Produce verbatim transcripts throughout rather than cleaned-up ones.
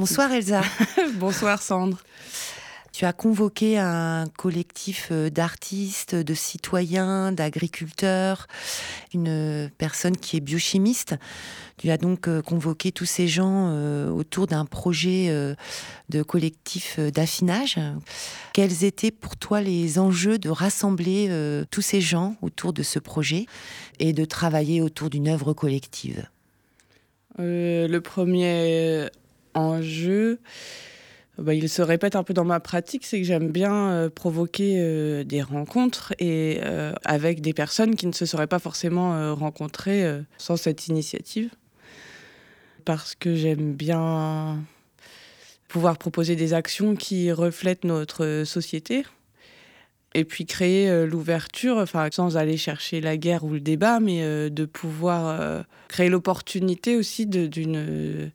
Bonsoir Elsa. Bonsoir Sandre. Tu as convoqué un collectif d'artistes, de citoyens, d'agriculteurs, une personne qui est biochimiste. Tu as donc convoqué tous ces gens autour d'un projet de collectif d'affinage. Quels étaient pour toi les enjeux de rassembler tous ces gens autour de ce projet et de travailler autour d'une œuvre collective ? euh, Le premier enjeu... Bah, il se répète un peu dans ma pratique, c'est que j'aime bien euh, provoquer euh, des rencontres et euh, avec des personnes qui ne se seraient pas forcément euh, rencontrées euh, sans cette initiative. Parce que j'aime bien pouvoir proposer des actions qui reflètent notre société et puis créer euh, l'ouverture, enfin, sans aller chercher la guerre ou le débat, mais euh, de pouvoir euh, créer l'opportunité aussi de, d'une... Euh,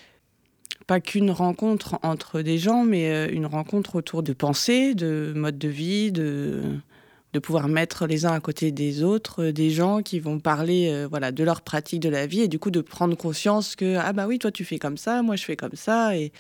pas qu'une rencontre entre des gens, mais une rencontre autour de pensées, de modes de vie, de, de pouvoir mettre les uns à côté des autres, des gens qui vont parler euh, voilà, de leur pratique de la vie, et du coup de prendre conscience que « Ah bah oui, toi tu fais comme ça, moi je fais comme ça », et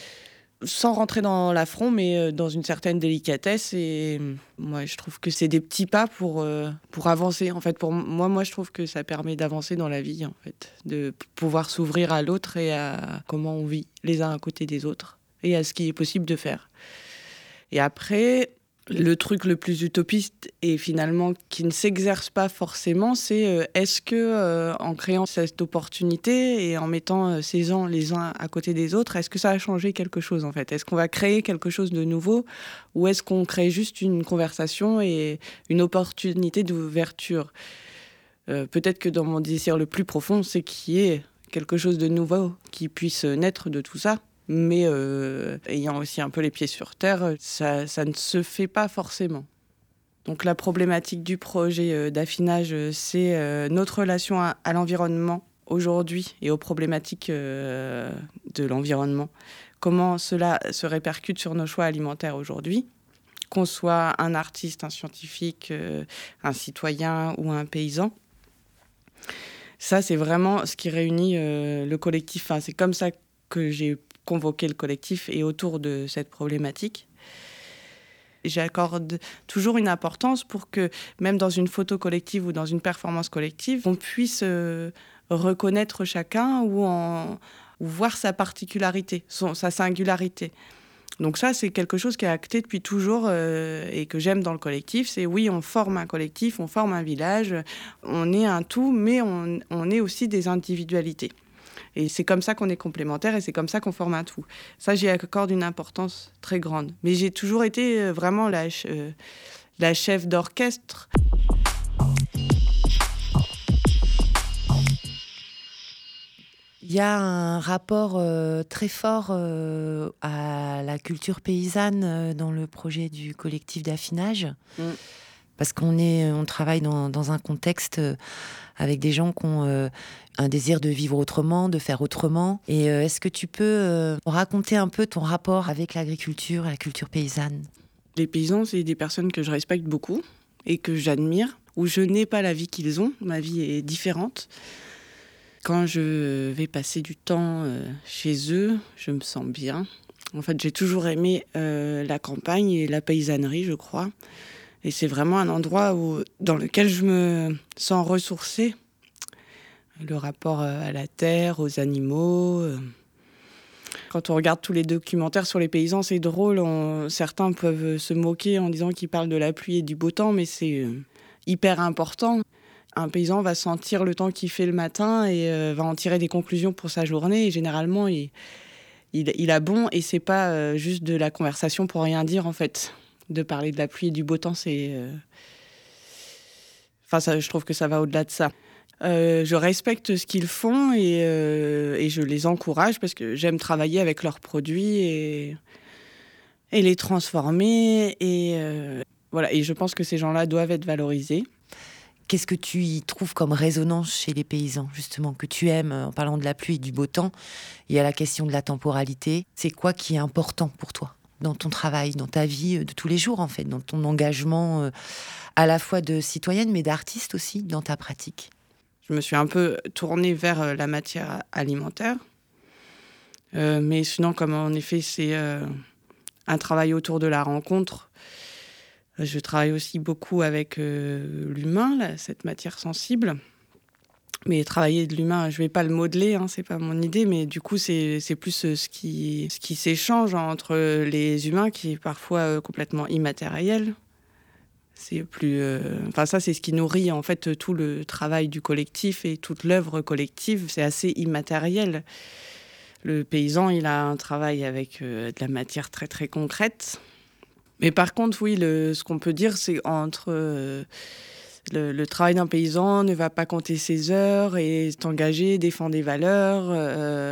sans rentrer dans l'affront, mais dans une certaine délicatesse. Et moi, je trouve que c'est des petits pas pour, euh, pour avancer. En fait, pour moi, moi, je trouve que ça permet d'avancer dans la vie, en fait, de pouvoir s'ouvrir à l'autre et à comment on vit les uns à côté des autres et à ce qui est possible de faire. Et après, le truc le plus utopiste et finalement qui ne s'exerce pas forcément, c'est euh, est-ce que euh, en créant cette opportunité et en mettant euh, ces gens les uns à côté des autres, est-ce que ça a changé quelque chose en fait ? Est-ce qu'on va créer quelque chose de nouveau ou est-ce qu'on crée juste une conversation et une opportunité d'ouverture ? euh, Peut-être que dans mon désir le plus profond, c'est qu'il y ait quelque chose de nouveau qui puisse naître de tout ça. Mais euh, ayant aussi un peu les pieds sur terre, ça, ça ne se fait pas forcément. Donc la problématique du projet euh, d'affinage, c'est euh, notre relation à, à l'environnement aujourd'hui et aux problématiques euh, de l'environnement. Comment cela se répercute sur nos choix alimentaires aujourd'hui, qu'on soit un artiste, un scientifique, euh, un citoyen ou un paysan. Ça, c'est vraiment ce qui réunit euh, le collectif. Enfin, c'est comme ça que j'ai convoquer le collectif et autour de cette problématique. J'accorde toujours une importance pour que, même dans une photo collective ou dans une performance collective, on puisse euh, reconnaître chacun ou, en, ou voir sa particularité, son, sa singularité. Donc ça, c'est quelque chose qui est acté depuis toujours euh, et que j'aime dans le collectif. C'est oui, on forme un collectif, on forme un village, on est un tout, mais on, on est aussi des individualités. Et c'est comme ça qu'on est complémentaires et c'est comme ça qu'on forme un tout. Ça, j'y accorde une importance très grande. Mais j'ai toujours été vraiment la, euh, la chef d'orchestre. Il y a un rapport euh, très fort euh, à la culture paysanne euh, dans le projet du collectif d'affinage. Mm. Parce qu'on est, on travaille dans, dans un contexte euh, avec des gens qui ont euh, un désir de vivre autrement, de faire autrement. Et euh, est-ce que tu peux euh, raconter un peu ton rapport avec l'agriculture et la culture paysanne ? Les paysans, c'est des personnes que je respecte beaucoup et que j'admire, où je n'ai pas la vie qu'ils ont. Ma vie est différente. Quand je vais passer du temps euh, chez eux, je me sens bien. En fait, j'ai toujours aimé euh, la campagne et la paysannerie, je crois. Et c'est vraiment un endroit où, dans lequel je me sens ressourcée. Le rapport à la terre, aux animaux. Quand on regarde tous les documentaires sur les paysans, c'est drôle. On, certains peuvent se moquer en disant qu'ils parlent de la pluie et du beau temps, mais c'est hyper important. Un paysan va sentir le temps qu'il fait le matin et euh, va en tirer des conclusions pour sa journée. Et généralement, il, il, il a bon et c'est pas euh, juste de la conversation pour rien dire, en fait. De parler de la pluie et du beau temps, c'est... Euh... Enfin, ça, je trouve que ça va au-delà de ça. Euh, je respecte ce qu'ils font et, euh, et je les encourage parce que j'aime travailler avec leurs produits et, et les transformer. Et, euh, voilà. Et je pense que ces gens-là doivent être valorisés. Qu'est-ce que tu y trouves comme résonance chez les paysans, justement, que tu aimes, en parlant de la pluie et du beau temps ? Il y a la question de la temporalité. C'est quoi qui est important pour toi ? Dans ton travail, dans ta vie de tous les jours, en fait, dans ton engagement euh, à la fois de citoyenne, mais d'artiste aussi, dans ta pratique. Je me suis un peu tournée vers la matière alimentaire. Euh, mais sinon, comme en effet, c'est euh, un travail autour de la rencontre, je travaille aussi beaucoup avec euh, l'humain, là, cette matière sensible. Mais travailler de l'humain, je vais pas le modeler, hein, c'est pas mon idée, mais du coup, c'est, c'est plus euh, ce qui, ce qui s'échange entre les humains, qui est parfois euh, complètement immatériel. C'est plus, euh, enfin ça, c'est ce qui nourrit en fait tout le travail du collectif et toute l'œuvre collective. C'est assez immatériel. Le paysan, il a un travail avec euh, de la matière très très concrète. Mais par contre, oui, le, ce qu'on peut dire, c'est entre euh, le, le travail d'un paysan ne va pas compter ses heures et s'engager, défendre des valeurs, euh,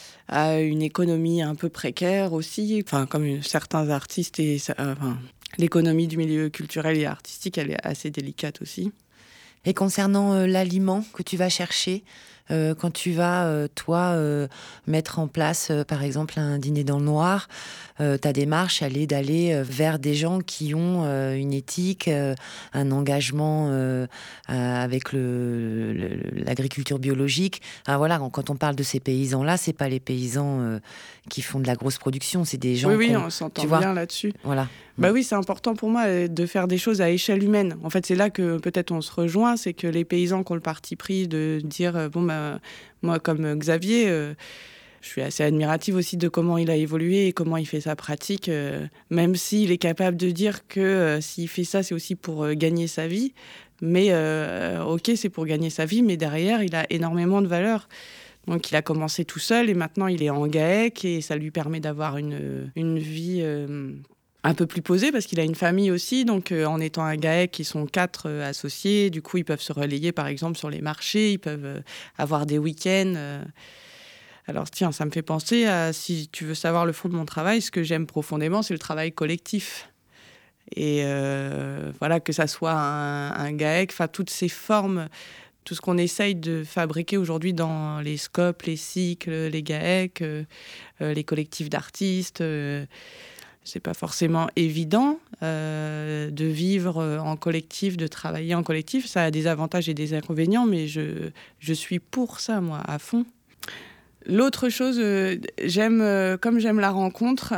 à une économie un peu précaire aussi. Enfin, comme certains artistes et euh, enfin, l'économie du milieu culturel et artistique, elle est assez délicate aussi. Et concernant euh, l'aliment que tu vas chercher, euh, quand tu vas, euh, toi, euh, mettre en place, euh, par exemple, un dîner dans le noir, euh, ta démarche, elle est d'aller euh, vers des gens qui ont euh, une éthique, euh, un engagement euh, euh, avec le, le- l'agriculture biologique. Ah, voilà, quand on parle de ces paysans-là, c'est pas les paysans euh, qui font de la grosse production, c'est des gens Oui, oui, qu'on, on s'entend tu vois, bien là-dessus. voilà. Bah oui, c'est important pour moi euh, de faire des choses à échelle humaine. En fait, c'est là que peut-être on se rejoint, c'est que les paysans qui ont le parti pris de dire, euh, bon, bah, moi, comme euh, Xavier, euh, je suis assez admirative aussi de comment il a évolué et comment il fait sa pratique, euh, même s'il est capable de dire que euh, s'il fait ça, c'est aussi pour euh, gagner sa vie. Mais euh, ok, c'est pour gagner sa vie, mais derrière, il a énormément de valeur. Donc, il a commencé tout seul et maintenant, il est en GAEC et ça lui permet d'avoir une, une vie euh, un peu plus posée parce qu'il a une famille aussi. Donc, euh, en étant un GAEC, ils sont quatre euh, associés. Du coup, ils peuvent se relayer, par exemple, sur les marchés. Ils peuvent euh, avoir des week-ends. euh. Alors, tiens, ça me fait penser à, si tu veux savoir le fond de mon travail, ce que j'aime profondément, c'est le travail collectif. Et euh, voilà, que ça soit un, un GAEC, enfin, toutes ces formes, tout ce qu'on essaye de fabriquer aujourd'hui dans les scopes, les cycles, les GAEC, euh, euh, les collectifs d'artistes. Euh, c'est pas forcément évident euh, de vivre en collectif, de travailler en collectif. Ça a des avantages et des inconvénients, mais je, je suis pour ça, moi, à fond. L'autre chose, euh, j'aime, euh, comme j'aime la rencontre,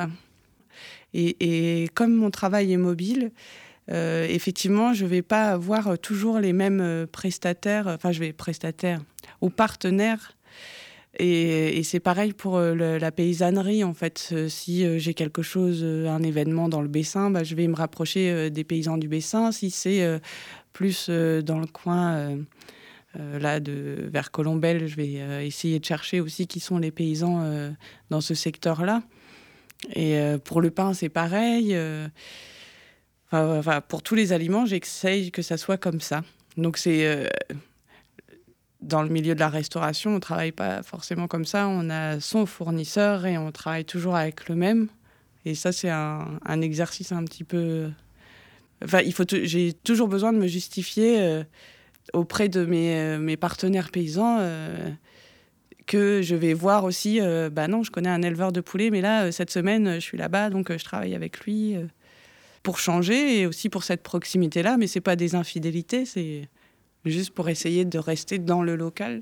et, et comme mon travail est mobile, Euh, effectivement, je ne vais pas avoir toujours les mêmes euh, prestataires, enfin, je vais prestataires ou partenaires. Et, et c'est pareil pour euh, le, la paysannerie, en fait. Euh, si euh, j'ai quelque chose, euh, un événement dans le Bessin, bah, je vais me rapprocher euh, des paysans du Bessin. Si c'est euh, plus euh, dans le coin, euh, euh, là, de, vers Colombelles, je vais euh, essayer de chercher aussi qui sont les paysans euh, dans ce secteur-là. Et euh, pour le pain, c'est pareil. Euh, Enfin, enfin, pour tous les aliments, j'essaye que ça soit comme ça. Donc, c'est euh, dans le milieu de la restauration, on ne travaille pas forcément comme ça. On a son fournisseur et on travaille toujours avec le même. Et ça, c'est un, un exercice un petit peu. Enfin, il faut t- j'ai toujours besoin de me justifier euh, auprès de mes, euh, mes partenaires paysans euh, que je vais voir aussi. Euh, bah non, je connais un éleveur de poulets, mais là, euh, cette semaine, je suis là-bas, donc euh, je travaille avec lui. Euh. Pour changer et aussi pour cette proximité-là, mais c'est pas des infidélités, c'est juste pour essayer de rester dans le local.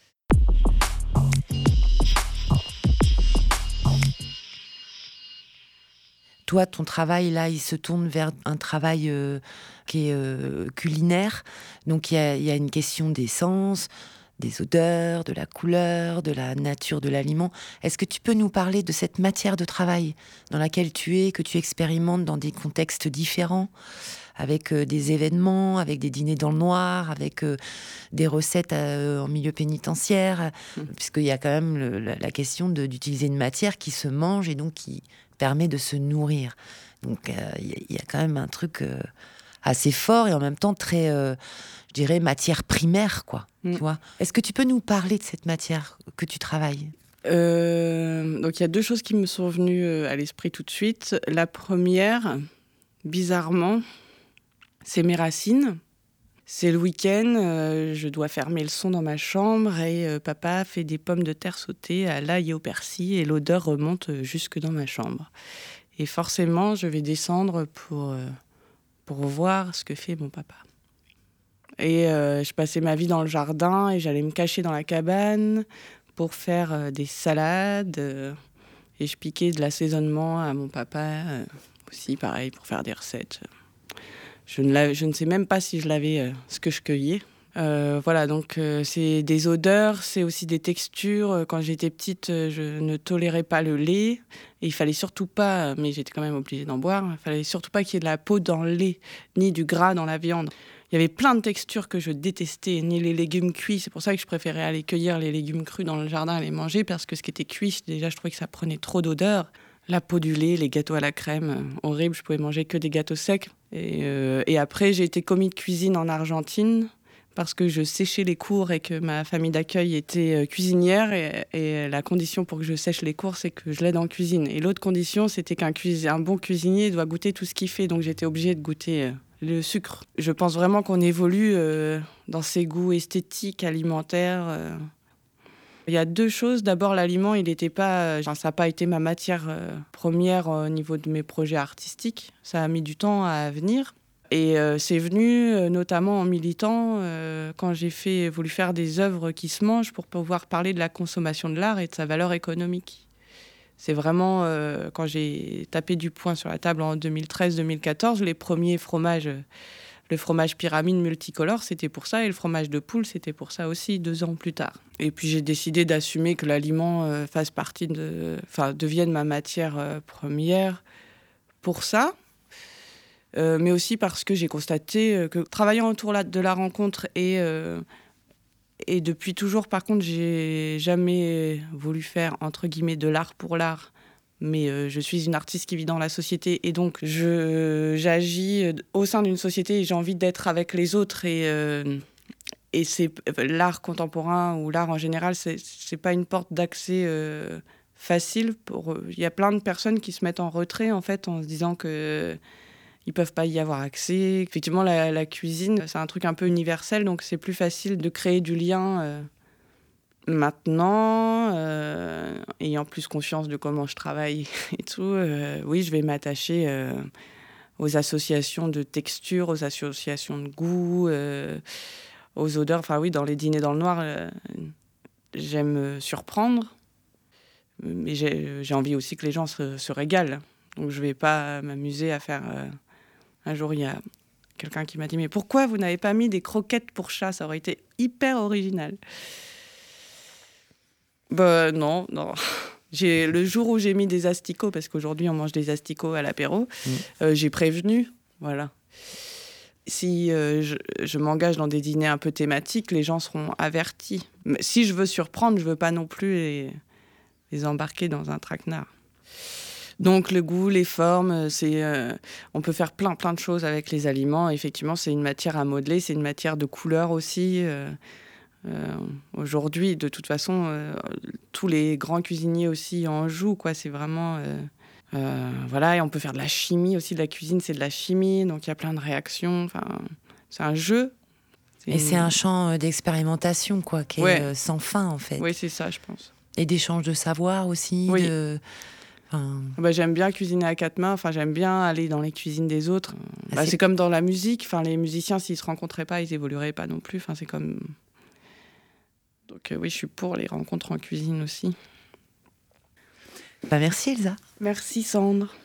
Toi, ton travail, là, il se tourne vers un travail euh, qui est euh, culinaire. Donc, il y a, il y a une question des sens, des odeurs, de la couleur, de la nature de l'aliment. Est-ce que tu peux nous parler de cette matière de travail dans laquelle tu es, que tu expérimentes dans des contextes différents, avec euh, des événements, avec des dîners dans le noir, avec euh, des recettes euh, en milieu pénitentiaire, Mmh. puisqu'il y a quand même le- la, la question de- d'utiliser une matière qui se mange et donc qui permet de se nourrir. Donc euh, il y, a- il y a quand même un truc euh, assez fort et en même temps très, euh, je dirais, matière primaire, quoi. Mmh. Tu vois. Est-ce que tu peux nous parler de cette matière que tu travailles ? Euh, donc il y a deux choses qui me sont venues euh, à l'esprit tout de suite. La première, bizarrement, c'est mes racines. C'est le week-end, euh, je dois fermer le son dans ma chambre et euh, papa fait des pommes de terre sautées à l'ail et au persil et l'odeur remonte euh, jusque dans ma chambre. Et forcément, je vais descendre pour, euh, pour voir ce que fait mon papa. Et euh, je passais ma vie dans le jardin et j'allais me cacher dans la cabane pour faire euh, des salades. Euh, et je piquais de l'assaisonnement à mon papa euh, aussi, pareil, pour faire des recettes. Je ne, je ne sais même pas si je lavais euh, ce que je cueillais. Euh, voilà, donc euh, c'est des odeurs, c'est aussi des textures. Quand j'étais petite, euh, je ne tolérais pas le lait. Et il fallait surtout pas, mais j'étais quand même obligée d'en boire, il fallait surtout pas qu'il y ait de la peau dans le lait, ni du gras dans la viande. Il y avait plein de textures que je détestais, ni les légumes cuits. C'est pour ça que je préférais aller cueillir les légumes crus dans le jardin et les manger, parce que ce qui était cuit, déjà, je trouvais que ça prenait trop d'odeur. La peau du lait, les gâteaux à la crème, euh, horrible, je pouvais manger que des gâteaux secs. Et, euh, et après, j'ai été commis de cuisine en Argentine, parce que je séchais les cours et que ma famille d'accueil était cuisinière. Et, et la condition pour que je sèche les cours, c'est que je l'aide en cuisine. Et l'autre condition, c'était qu'un cuis- un bon cuisinier doit goûter tout ce qu'il fait. Donc j'étais obligée de goûter euh, le sucre. Je pense vraiment qu'on évolue euh, dans ses goûts esthétiques, alimentaires. Euh. Il y a deux choses. D'abord, l'aliment, il était pas, enfin, ça n'a pas été ma matière euh, première au niveau de mes projets artistiques. Ça a mis du temps à venir. Et euh, c'est venu euh, notamment en militant euh, quand j'ai fait, voulu faire des œuvres qui se mangent pour pouvoir parler de la consommation de l'art et de sa valeur économique. C'est vraiment euh, quand j'ai tapé du poing sur la table en deux mille treize deux mille quatorze, les premiers fromages, euh, le fromage pyramide multicolore, c'était pour ça, et le fromage de poule, c'était pour ça aussi, deux ans plus tard. Et puis j'ai décidé d'assumer que l'aliment euh, fasse partie de, enfin, devienne ma matière euh, première pour ça. Euh, mais aussi parce que j'ai constaté que travaillant autour de la rencontre et, euh, et depuis toujours, par contre, j'ai jamais voulu faire, entre guillemets, de l'art pour l'art. Mais euh, je suis une artiste qui vit dans la société et donc je, j'agis au sein d'une société et j'ai envie d'être avec les autres. Et, euh, et c'est, l'art contemporain ou l'art en général, c'est, c'est pas une porte d'accès euh, facile. Pour, il y a plein de personnes qui se mettent en retrait en fait, en se disant que ils peuvent pas y avoir accès. Effectivement, la, la cuisine, c'est un truc un peu universel, donc c'est plus facile de créer du lien. Euh. Maintenant, euh, ayant plus conscience de comment je travaille et tout, euh, oui, je vais m'attacher euh, aux associations de textures, aux associations de goût, euh, aux odeurs. Enfin oui, dans les dîners dans le noir, euh, j'aime surprendre, mais j'ai, j'ai envie aussi que les gens se, se régalent. Donc je vais pas m'amuser à faire... Euh, Un jour, il y a quelqu'un qui m'a dit « Mais pourquoi vous n'avez pas mis des croquettes pour chat ? Ça aurait été hyper original. » Bah non, non. J'ai, le jour où j'ai mis des asticots, parce qu'aujourd'hui, on mange des asticots à l'apéro, mmh. euh, j'ai prévenu, voilà. Si euh, je, je m'engage dans des dîners un peu thématiques, les gens seront avertis. Mais si je veux surprendre, je ne veux pas non plus les, les embarquer dans un traquenard. Donc le goût, les formes, c'est, euh, on peut faire plein plein de choses avec les aliments. Effectivement, c'est une matière à modeler, c'est une matière de couleur aussi. Euh, euh, aujourd'hui, de toute façon, euh, tous les grands cuisiniers aussi en jouent, quoi. C'est vraiment... Euh, euh, voilà, et on peut faire de la chimie aussi. De la cuisine, c'est de la chimie, donc il y a plein de réactions. Enfin, c'est un jeu. C'est et une... c'est un champ d'expérimentation, quoi, qui ouais. est sans fin, en fait. Oui, c'est ça, je pense. Et d'échange de savoir aussi, oui. de... Enfin... Bah, j'aime bien cuisiner à quatre mains, enfin, j'aime bien aller dans les cuisines des autres. Ah, bah, c'est... c'est comme dans la musique, enfin, les musiciens, s'ils ne se rencontraient pas, ils évolueraient pas non plus. Enfin, c'est comme... Donc euh, oui, je suis pour les rencontres en cuisine aussi. Bah, merci Elsa. Merci Sandre.